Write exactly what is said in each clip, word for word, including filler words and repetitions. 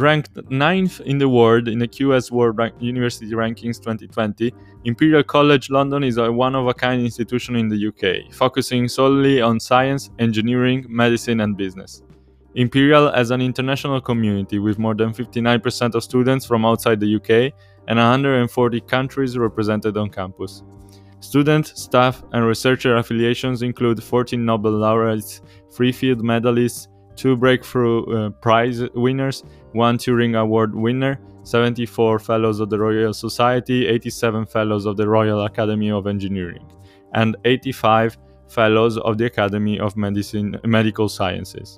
Ranked ninth in the world in the Q S World Rank- University Rankings twenty twenty, Imperial College London is a one-of-a-kind institution in the U K, focusing solely on science, engineering, medicine and business. Imperial has an international community with more than fifty-nine percent of students from outside the U K and one hundred forty countries represented on campus. Student, staff and researcher affiliations include fourteen Nobel laureates, three field medalists, two Breakthrough uh, Prize winners, one Turing Award winner, seventy-four Fellows of the Royal Society, eighty-seven Fellows of the Royal Academy of Engineering, and eighty-five Fellows of the Academy of Medicine, Medical Sciences.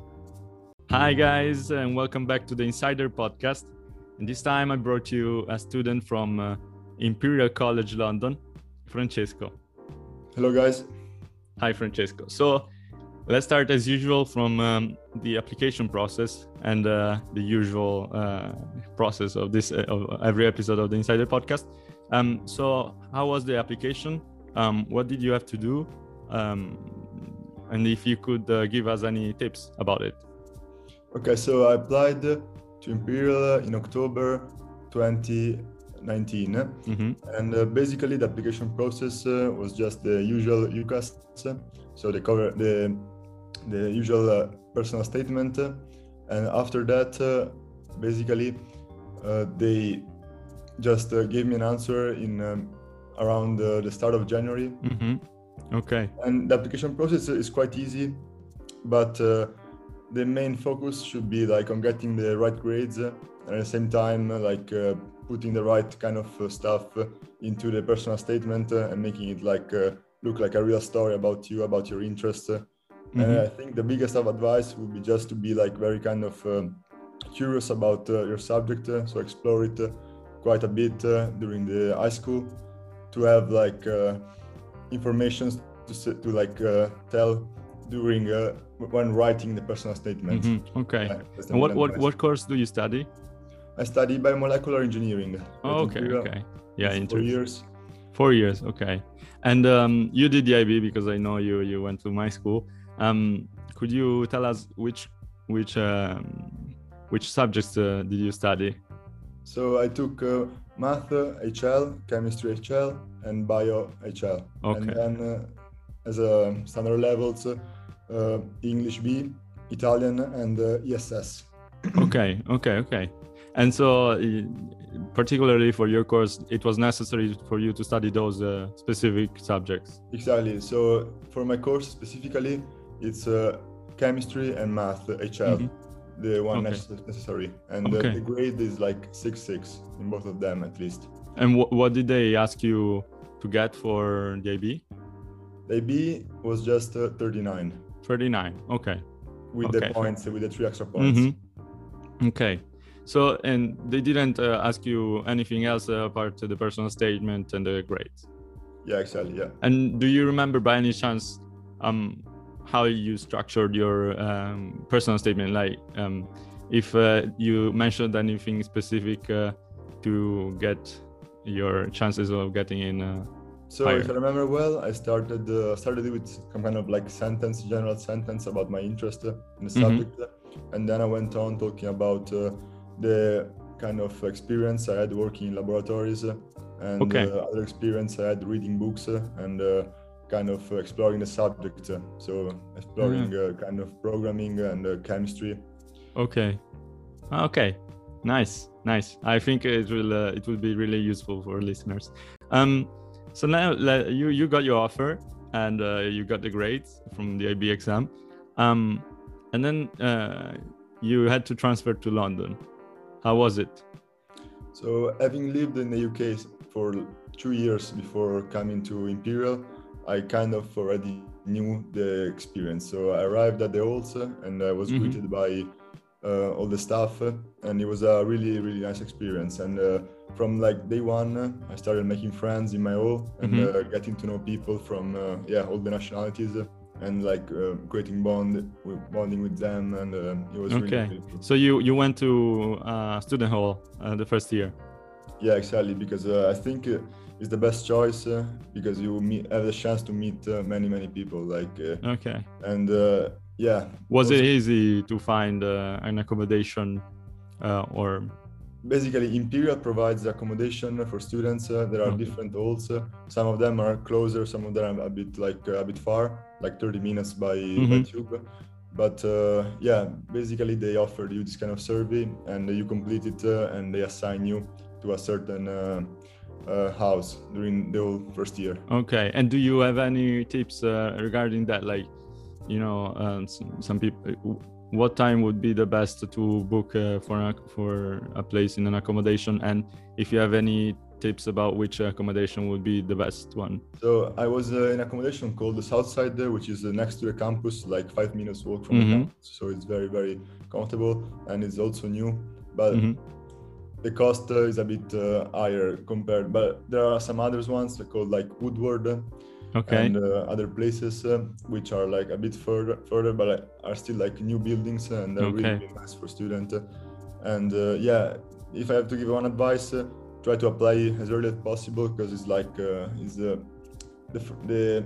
Hi guys, and welcome back to the Insider Podcast. And this time I brought you a student from uh, Imperial College London, Francesco. Hello guys. Hi Francesco. So let's start as usual from um, the application process and uh, the usual uh, process of this uh, of every episode of the Insider Podcast. Um, so how was the application? Um, what did you have to do? Um, and if you could uh, give us any tips about it. Okay, so I applied to Imperial in October twenty nineteen, Mm-hmm. and uh, basically the application process uh, was just the usual UCAS. So they cover the the usual uh, personal statement, uh, and after that, uh, basically uh, they just uh, gave me an answer in um, around uh, the start of January. Mm-hmm. Okay. And the application process is quite easy, but uh, the main focus should be like on getting the right grades uh, and at the same time uh, like uh, putting the right kind of uh, stuff uh, into the personal statement uh, and making it like uh, look like a real story about you, about your interests. Uh, Mm-hmm. And I think the biggest of advice would be just to be like very kind of um, curious about uh, your subject, uh, so explore it uh, quite a bit uh, during the high school, to have like uh, information to s- to like uh, tell during uh, when writing the personal statement. Mm-hmm. Okay. Yeah, that's the And what, main what advice. what course do you study? I study biomolecular engineering. Oh, at okay, Imperial. okay. Yeah, It's four interesting. years. Four years, okay. And um, you did the I B because I know you you went to my school. Um, could you tell us which which um, which subjects uh, did you study? So I took uh, math uh, H L, chemistry H L, and bio H L. Okay. And then uh, as a standard levels, uh, uh, English B, Italian, and uh, E S S. Okay, okay, okay. And so, uh, particularly for your course, it was necessary for you to study those uh, specific subjects. Exactly. So for my course specifically, it's uh, chemistry and math H L, Mhm. the one Okay. necess- necessary. And uh, Okay. the grade is like six six in both of them at least. And wh- what did they ask you to get for the I B? The B was just uh, thirty-nine thirty-nine. Okay. with Okay. the points, with the three extra points. Mm-hmm. Okay. So, and they didn't uh, ask you anything else uh, apart to the personal statement and the grades. Yeah, exactly. Yeah. And do you remember by any chance um, how you structured your um, personal statement? Like um, if uh, you mentioned anything specific uh, to get your chances of getting in. Uh, So higher. if I remember well, I started uh, started with some kind of like sentence, general sentence about my interest uh, in the Mhm. subject, and then I went on talking about uh, the kind of experience I had working in laboratories uh, and Okay. uh, other experience I had reading books uh, and uh, kind of exploring the subject. uh, So exploring uh, kind of programming and uh, chemistry. Okay. Okay. Nice. Nice. I think it will uh, it will be really useful for listeners. Um, so now le- you you got your offer and uh, you got the grades from the I B exam, um, and then uh, you had to transfer to London. How was it? So having lived in the U K for two years before coming to Imperial, I kind of already knew the experience. So I arrived at the halls uh, and I was Mhm. greeted by uh, all the staff, uh, and it was a really, really nice experience. And uh, from like day one, uh, I started making friends in my hall and Mhm. uh, getting to know people from uh, yeah all the nationalities uh, and like uh, creating bond, with, bonding with them, and uh, it was really, Okay. really good. So you you went to uh, student hall uh, the first year. Yeah, exactly. Because uh, I think uh, it's the best choice uh, because you meet, have the chance to meet uh, many, many people. Like, uh, Okay. and uh, yeah. Was also- it easy to find uh, an accommodation? uh, or basically Imperial provides accommodation for students. Uh, there are Okay. different halls. Uh, some of them are closer, some of them are a bit like uh, a bit far, like thirty minutes by by Mhm. tube. But uh, yeah, basically they offer you this kind of survey, and you complete it, uh, and they assign you to a certain uh, uh, house during the whole first year. Okay, and do you have any tips uh, regarding that? Like, you know, um, some, some people, what time would be the best to book uh, for a, for a place in an accommodation, and if you have any tips about which accommodation would be the best one? So I was uh, in accommodation called the Southside, uh, which is uh, next to the campus, like five minutes walk from Mhm. the campus. So it's very, very comfortable, and it's also new. But Mhm. the cost uh, is a bit uh, higher compared. But there are some others ones called like Woodward, uh, Okay. and uh, other places uh, which are like a bit further, further, but uh, are still like new buildings, uh, and they're really, Okay. really nice for students. Uh, and uh, yeah, if I have to give one advice, uh, try to apply as early as possible, because it's like uh, is uh, the f- the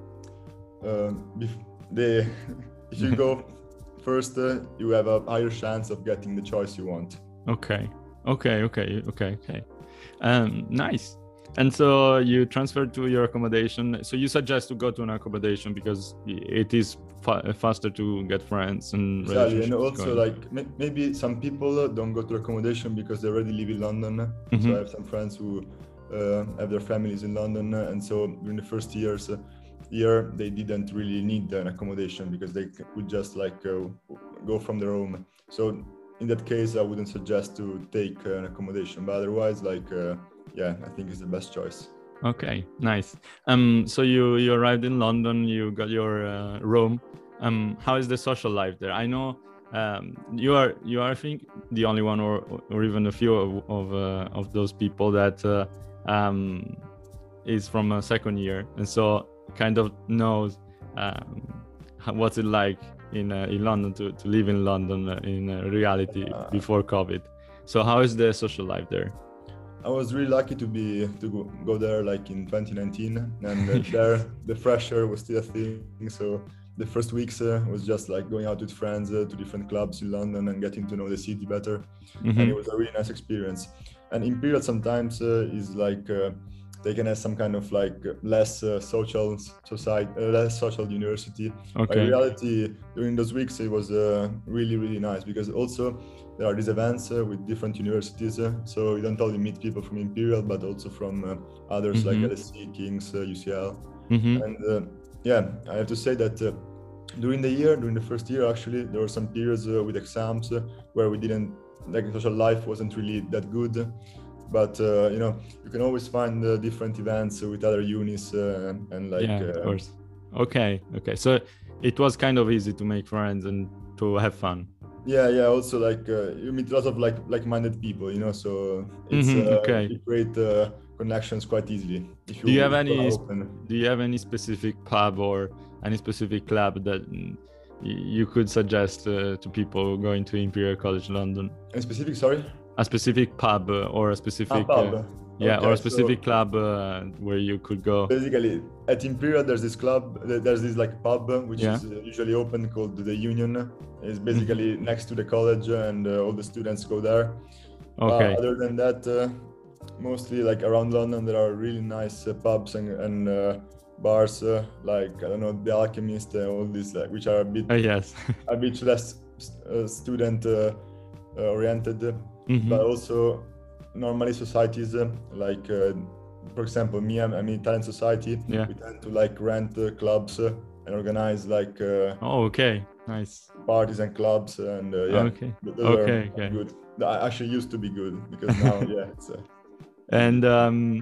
uh, bef- the if you go first, uh, you have a higher chance of getting the choice you want. Okay. Okay. Okay. Okay. Okay. Um, nice. And so you transferred to your accommodation. So you suggest to go to an accommodation because it is fa- faster to get friends and Exactly, and relationships also going. like may- maybe some people uh, don't go to accommodation because they already live in London. Mhm. So I have some friends who uh, have their families in London, uh, and so during the first years, uh, year they didn't really need an accommodation because they c- could just like uh, go from their home. So in that case, I wouldn't suggest to take uh, an accommodation, but otherwise, like uh, yeah, I think it's the best choice. Okay, nice. Um, so you you arrived in London. You got your uh, room. Um, how is the social life there? I know um, you are you are I think the only one, or or even a few of of, uh, of those people that uh, um, is from a second year, and so kind of knows um, how- what's it like in uh, in London to to live in London uh, in uh, reality Uh, before COVID. So how is the social life there? I was really lucky to be to go, go there like in twenty nineteen, and uh, there the fresh air was still a thing. So the first weeks uh, was just like going out with friends uh, to different clubs in London and getting to know the city better, Mhm. and it was a really nice experience. And Imperial sometimes uh, is like uh, taken as some kind of like less uh, social society, uh, less social university. But in Okay. reality, during those weeks, it was uh, really really nice because also there are these events uh, with different universities, uh, so you don't only meet people from Imperial, but also from uh, others like Mhm. L S E, King's, uh, U C L. Mhm. And uh, yeah, I have to say that uh, during the year, during the first year, actually, there were some periods uh, with exams uh, where we didn't, like social life wasn't really that good. But uh, you know, you can always find uh, different events with other unis uh, and like. Yeah, of Uh, course. Okay, okay. So it was kind of easy to make friends and to have fun. yeah, yeah. Also, like uh, you meet lots of like like-minded people, you know. So it's Mhm, uh, okay. you create uh, connections quite easily if Do you you have if you are any open. do you have any specific pub or any specific club that mm, y- you could suggest uh, to people going to Imperial College London? And specific, sorry. A specific pub uh, or a Ah, specific pub. uh, yeah, or Okay, a specific so club uh, where you could go. basically at Imperial there's this club, th- there's this like pub uh, which Yeah. is uh, usually open called the Union. It's Mhm. basically next to the college, uh, and uh, all the students go there. Okay. But other than that, uh, mostly like around London there are really nice uh, pubs and, and uh, bars uh, like I don't know, The Alchemist, uh, all these like which are a bit Uh, yes. a bit less uh, student uh, uh, oriented, Mhm. but also normally societies uh, like uh, for example me, I'm, I'm in Italian society. Yeah. We tend to like rent uh, clubs uh, and organize like uh, Oh, okay. Nice. parties and clubs, and uh, yeah, Okay. th- those are Okay, okay. good. I actually used to be good because now yeah it's uh, And um,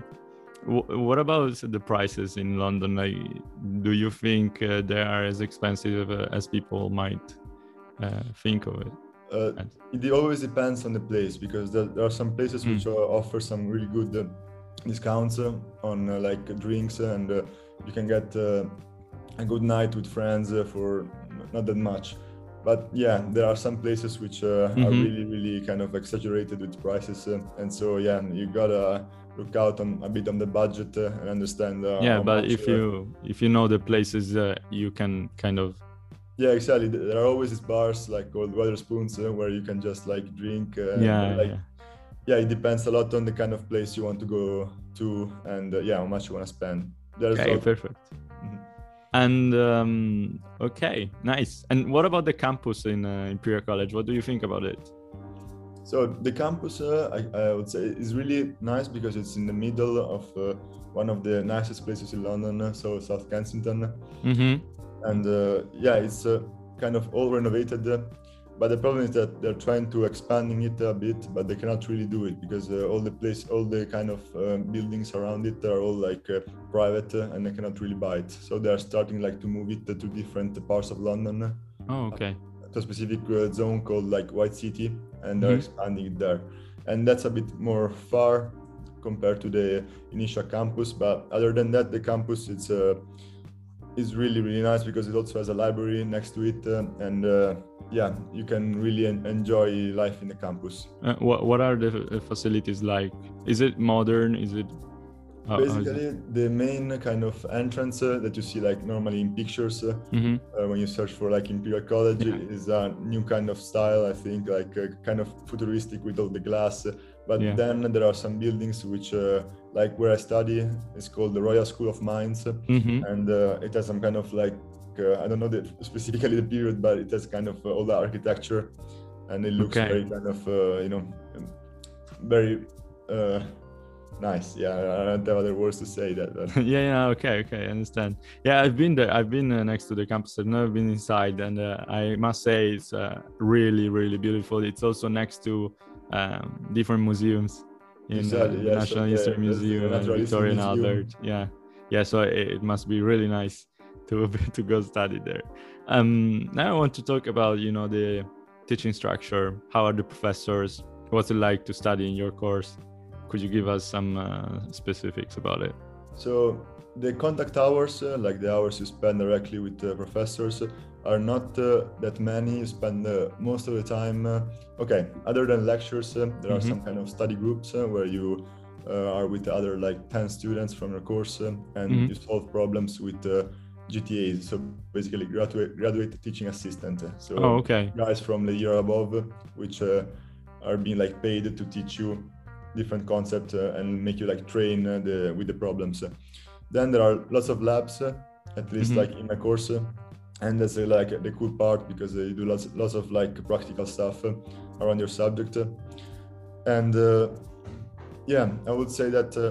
w- what about the prices in London? Like, do you think uh, they are as expensive uh, as people might uh, think of it? uh, as? it always depends on the place, because there, there are some places Mm. which uh, offer some really good uh, discounts uh, on uh, like drinks, and uh, you can get uh, a good night with friends uh, for not that much. But yeah, there are some places which uh, are Mhm. really really kind of exaggerated with prices, uh, and so yeah, you gotta look out on a bit on the budget uh, and understand uh, Yeah, how but much if uh, you if you know the places, uh, you can kind of Yeah, exactly. There are always these bars like called Wetherspoons uh, where you can just like drink. Uh, Yeah, but, like, yeah. yeah, it depends a lot on the kind of place you want to go to and uh, yeah, how much you want to spend. There's Okay, also... perfect. Mhm. And um, okay, nice. And what about the campus in uh, Imperial College? What do you think about it? So the campus, uh, I, I would say, is really nice because it's in the middle of uh, one of the nicest places in London, uh, so South Kensington. Mm-hmm. And uh, yeah, it's uh, kind of all renovated. Uh, but the problem is that they're trying to expanding it a bit, but they cannot really do it because uh, all the place, all the kind of uh, buildings around it are all like uh, private uh, and they cannot really buy it. So they're starting like to move it to different parts of London. Oh, okay. To a specific uh, zone called like White City, and they're Mm-hmm. expanding it there. And that's a bit more far compared to the initial campus. But other than that, the campus it's uh, is really really nice because it also has a library next to it, uh, and uh, yeah, you can really en- enjoy life in the campus. Uh, what what are the f- facilities like? Is it modern? Is it how, Basically, how is it? the main kind of entrance uh, that you see like normally in pictures uh, Mm-hmm. uh, when you search for like Imperial College Yeah. is a new kind of style, I think, like uh, kind of futuristic with all the glass. uh, But Yeah. then there are some buildings which, uh, like where I study, is called the Royal School of Mines, Mm-hmm. and uh, it has some kind of like uh, I don't know the, specifically the period, but it has kind of uh, all the architecture, and it looks Okay. very kind of uh, you know very. Uh, Nice. Yeah, I don't have other words to say that. But... yeah, yeah, okay, okay, I understand. Yeah, I've been there. I've been uh, next to the campus. I've never been inside, and uh, I must say it's uh, really, really beautiful. It's also next to um, different museums in Exactly, uh, the yeah, National so History the, there's the Museum and Natural History Victoria and Museum. Albert. Yeah, yeah. So it, it must be really nice to to go study there. Um, now I want to talk about you know the teaching structure. How are the professors? What's it like to study in your course? Could you give us some uh, specifics about it? So the contact hours, uh, like the hours you spend directly with uh, professors, uh, are not uh, that many. You spend uh, most of the time, uh, okay, other than lectures, uh, there are Mm-hmm. some kind of study groups uh, where you uh, are with other like ten students from your course uh, and Mm-hmm. you solve problems with uh, G T As. So basically graduate, graduate teaching assistant. So Oh, okay. guys from the year above, uh, which uh, are being like paid to teach you different concepts uh, and make you like train uh, the with the problems. Then there are lots of labs, uh, at least Mhm. like in my course, uh, and that's uh, like the cool part because uh, you do lots lots of like practical stuff uh, around your subject. uh, And uh, yeah, I would say that uh,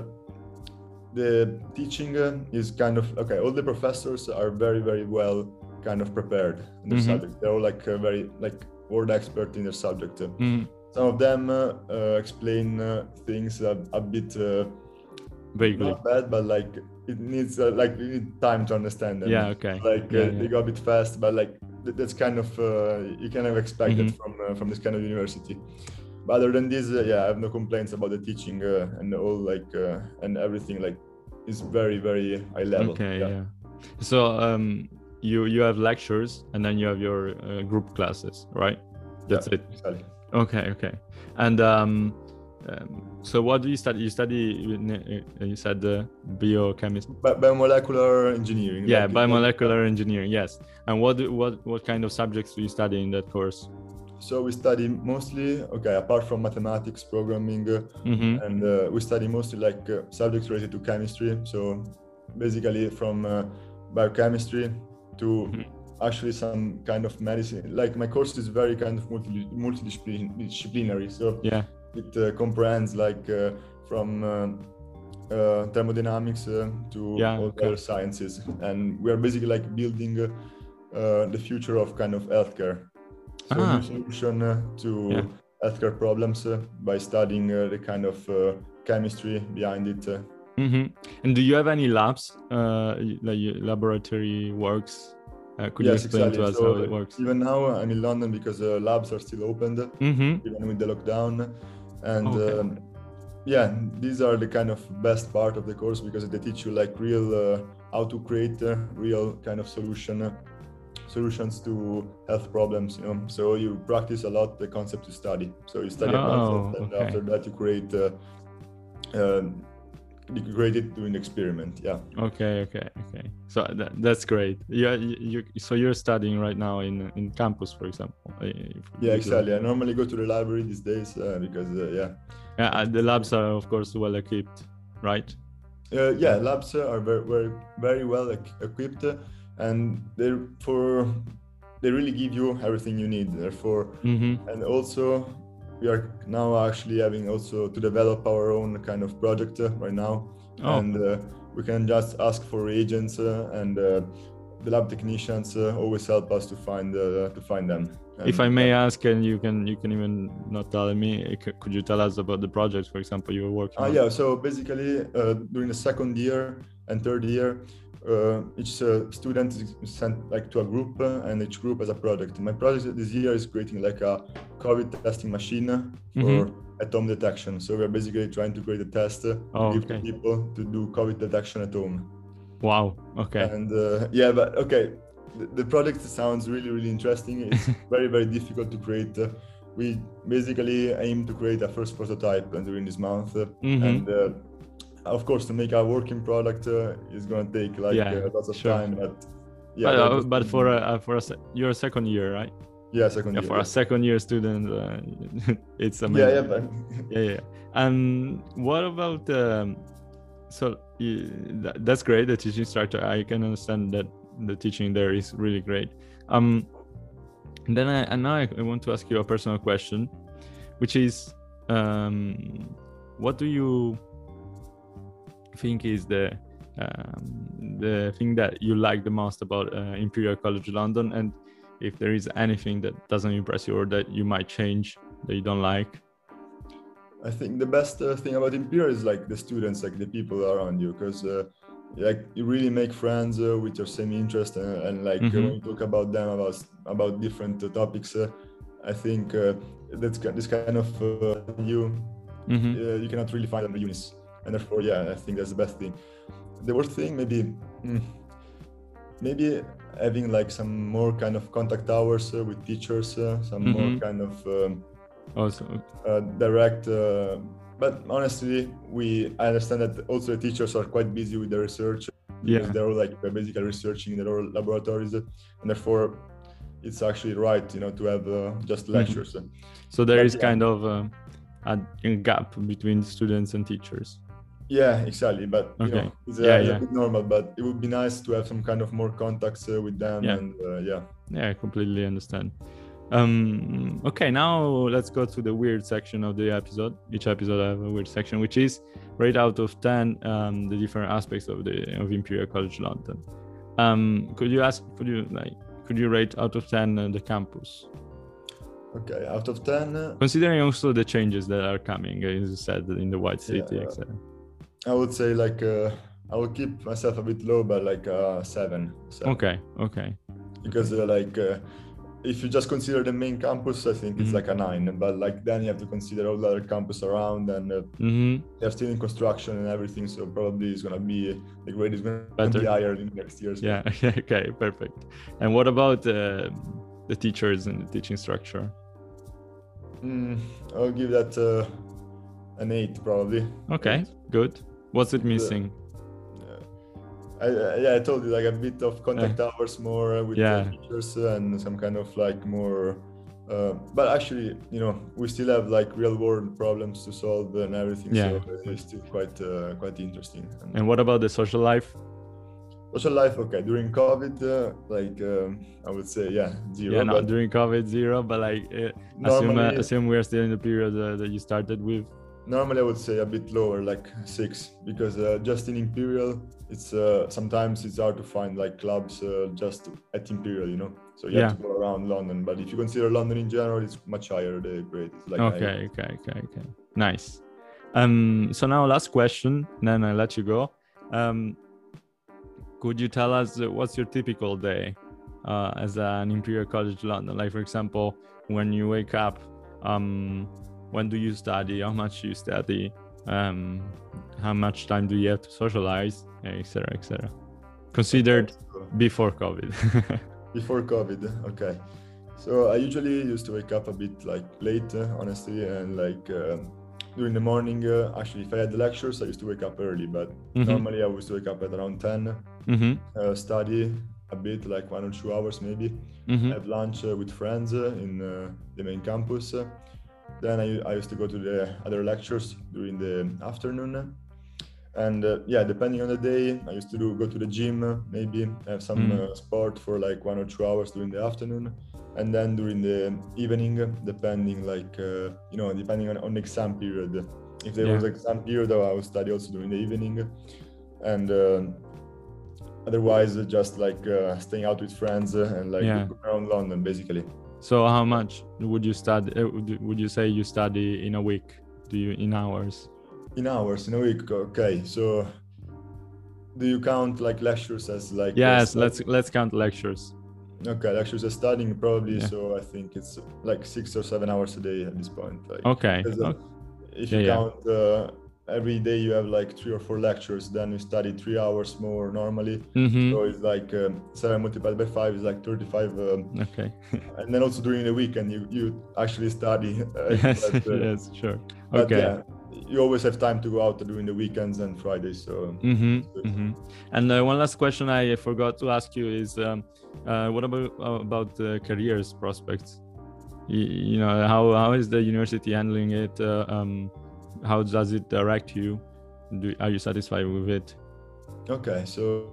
the teaching uh, is kind of okay. All the professors are very very well kind of prepared in their Mhm. subject. They're all like uh, very like world expert in their subject. Mm, Some of them uh, uh, explain uh, things a, a bit uh, vaguely. not bad, but like it needs uh, like you need time to understand them. Yeah. Okay. Like Yeah. uh, yeah. they go a bit fast, but like th- that's kind of uh, you kind of expect Mhm. it from uh, from this kind of university. But other than this, uh, yeah, I have no complaints about the teaching uh, and all like uh, and everything like is very very high level. Okay. Yeah. So um, you you have lectures and then you have your uh, group classes, right? That's Yeah, it. exactly. Okay. Okay. And um, um, so what do you study? You study. uh, You said uh, biochemistry. Bi- biomolecular engineering. Yeah, like, biomolecular engineering. Yes. And what do, what what kind of subjects do you study in that course? So we study mostly, okay, apart from mathematics, programming, uh, Mm-hmm. and uh, we study mostly like uh, subjects related to chemistry. So basically from uh, biochemistry to Mhm. actually some kind of medicine. Like my course is very kind of multi multidisciplinary. So Yeah. it uh, comprehends like uh, from uh, uh, thermodynamics uh, to Yeah, all okay. other sciences, and we are basically like building uh, uh, the future of kind of healthcare. So Ah. new solution uh, to Yeah. healthcare problems uh, by studying uh, the kind of uh, chemistry behind it. Uh. Mm-hmm. And do you have any labs, uh, like laboratory works? Uh, could you Yes, explain exactly. to us So how it works? even now I'm in London because uh, labs are still opened, Mm-hmm. even with the lockdown. And Okay. um, yeah, these are the kind of best part of the course because they teach you like real uh, how to create uh, real kind of solution uh, solutions to health problems. You know, so you practice a lot the concept you study. So you study a Oh, concept, and okay. after that you create uh, uh, create it during the experiment. Yeah. Okay, okay, okay. So that, that's great. Yeah, you, you so you're studying right now in in campus, for example. Yeah, exactly. I normally go to the library these days uh, because uh, yeah. Yeah, the labs are of course well equipped, right? Uh, yeah, labs are very very very well equipped, uh, and they're for they really give you everything you need. Therefore, mm-hmm. and also we are now actually having also to develop our own kind of project uh, right now, oh. and uh, we can just ask for reagents uh, and uh, the lab technicians uh, always help us to find uh, to find them. And if I may yeah. ask, and you can you can even not tell me, could you tell us about the project, for example, you were working uh, on? Yeah, so basically uh, during the second year and third year, uh, each uh, student is sent like to a group uh, and each group has a project. My project this year is creating like a COVID testing machine for mm-hmm. at home detection. So we're basically trying to create a test uh, oh, to give okay. to people to do COVID detection at home. Wow, okay. And uh, yeah, but okay. The project sounds really, really interesting. It's very, very difficult to create. Uh, we basically aim to create a first prototype during this month. Uh, mm-hmm. And uh, of course, to make a working product uh, is going to take like yeah, uh, lots of sure. time. But yeah, but, uh, but for a, for a, your second year, right? Yeah, second yeah, year. For yeah. a second year student, uh, it's amazing. Yeah, yeah, but yeah, yeah. And what about um, so you, that, that's great. The teaching structure, I can understand that. The teaching there is really great. Um, and then I, and now I, I want to ask you a personal question, which is, um, what do you think is the um, the thing that you like the most about uh, Imperial College London, and if there is anything that doesn't impress you or that you might change that you don't like? I think the best uh, thing about Imperial is like the students, like the people around you, because. Uh, like you really make friends uh, with your same interest and, and like mm-hmm. uh, when you talk about them about about different uh, topics uh, I think uh, that's this kind of uh, you mm-hmm. uh, you cannot really find them in the unis, and therefore yeah I think that's the best thing. The worst thing maybe mm, maybe having like some more kind of contact hours uh, with teachers, uh, some mm-hmm. more kind of um, awesome. uh, direct uh, but honestly, we I understand that also the teachers are quite busy with the research because yeah. they're all like they're basically researching in their own laboratories, and therefore it's actually right, you know, to have uh, just lectures. Mm-hmm. So there but, is yeah. kind of uh, a, a gap between students and teachers. Yeah, exactly. But you okay. know, it's, uh, yeah, it's yeah. a bit normal. But it would be nice to have some kind of more contacts uh, with them. Yeah. And uh, yeah. Yeah, I completely understand. Um, okay, now let's go to the weird section of the episode. Each episode I have a weird section, which is rate out of ten um, the different aspects of the of Imperial College London. Um, could you ask? Could you like? Could you rate out of ten uh, the campus? Okay, out of ten. Uh, Considering also the changes that are coming, as you said, in the White City, yeah, et cetera. I would say like uh, I will keep myself a bit low, but like uh, seven, seven. Okay, okay. Because uh, like. Uh, If you just consider the main campus, I think it's mm-hmm. like a nine. But like then you have to consider all the other campus around, and uh, mm-hmm. they're still in construction and everything. So probably it's gonna be the grade is gonna be higher in next year. Yeah. Okay. Perfect. And what about uh, the teachers and the teaching structure? Mm, I'll give that uh, an eight probably. Okay. Eight. Good. What's it missing? Uh, I, uh, yeah, I told you like a bit of contact uh, hours more uh, with yeah. the teachers and some kind of like more. Uh, but actually, you know, we still have like real world problems to solve and everything. Yeah. So it's still quite uh, quite interesting. And, and what about the social life? Social life, okay. During COVID, uh, like um, I would say, yeah, zero. Yeah, not during COVID, zero. But like, uh, assume uh, assume we're still in the period uh, that you started with. Normally, I would say a bit lower, like six, because uh, just in Imperial, it's uh, sometimes it's hard to find like clubs uh, just at Imperial, you know. So you yeah. have to go around London. But if you consider London in general, it's much higher. The grade is like okay, okay, okay, okay, nice. Um, so now last question, then I'll let you go. Um, could you tell us what's your typical day uh, as an Imperial College London? Like for example, when you wake up. Um, When do you study? How much you study? Um, how much time do you have to socialize, et cetera, et cetera. Considered okay. before COVID. Before COVID, okay. So I usually used to wake up a bit like late, uh, honestly, and like um, during the morning, uh, actually, if I had the lectures, I used to wake up early, but Mhm. normally I used to wake up at around ten, Mhm. uh, study a bit, like one or two hours maybe, Mhm. have lunch uh, with friends uh, in uh, the main campus. Uh, then I, I used to go to the other lectures during the afternoon. And uh, yeah, depending on the day, I used to do go to the gym, uh, maybe have some Mm. uh, sport for like one or two hours during the afternoon, and then during the evening, depending like uh, you know, depending on, on the exam period. If there Yeah. was exam period, I would study also during the evening, and uh, otherwise uh, just like uh, staying out with friends uh, and like Yeah. going around London basically. So how much would you study? Uh, would, would you say you study in a week? Do you in hours? In hours in a week, okay. So do you count like lectures as like uh, Yes. study? Let's let's count lectures. Okay, lectures are studying probably, Yeah. so I think it's like six or seven hours a day at this point. Like, Okay. because, uh, Okay. if Yeah. you Yeah. count uh, every day you have like three or four lectures, then you study three hours more normally. Mhm. So it's like um, seven multiplied by five is like thirty-five. Um, Okay. and then also during the weekend you, you actually study. Uh, Yes. but, uh, Yes. Sure. but Okay. yeah, you always have time to go out during the weekends and Fridays. So Mm-hmm, it's good. mm-hmm. And uh, one last question I forgot to ask you is, um, uh, what about uh, about uh, careers prospects? You, you know, how how is the university handling it? Uh, um, how does it direct you? Do, are you satisfied with it? Okay, so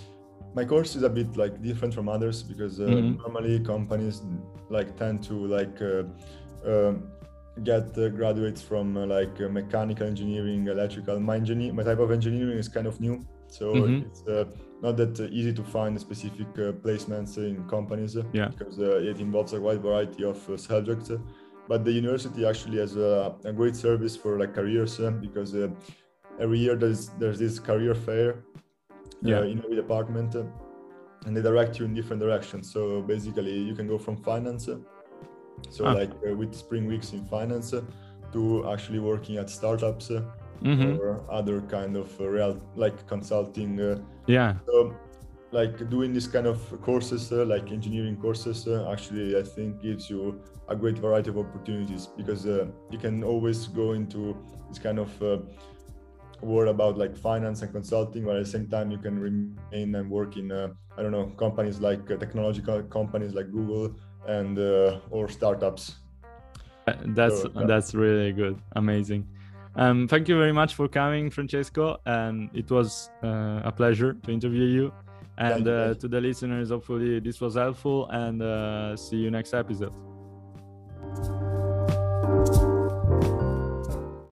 my course is a bit like different from others because uh, Mm-hmm. normally companies like tend to like uh, uh, get uh, graduates from uh, like uh, mechanical engineering, electrical. My engineer, my type of engineering is kind of new, so Mm-hmm. it's uh, not that uh, easy to find specific uh, placements in companies uh, Yeah. because uh, it involves a wide variety of uh, subjects. Uh, but the university actually has a, a great service for like careers uh, because uh, every year there's there's this career fair Yeah. uh, in every department, uh, and they direct you in different directions. So basically, you can go from finance, uh, so Ah. like uh, with spring weeks in finance, uh, to actually working at startups uh, Mm-hmm. or other kind of uh, real like consulting. Uh, Yeah. so like doing this kind of courses, uh, like engineering courses, uh, actually I think gives you a great variety of opportunities because uh, you can always go into this kind of uh, word about like finance and consulting, but at the same time you can remain and work in uh, I don't know, companies like uh, technological companies like Google and uh, or startups. Uh, That's So, yeah. that's really good. Amazing. Um, thank you very much for coming, Francesco. And it was uh, a pleasure to interview you. And Thank you, uh, thank you. to the listeners, hopefully this was helpful. And uh, see you next episode.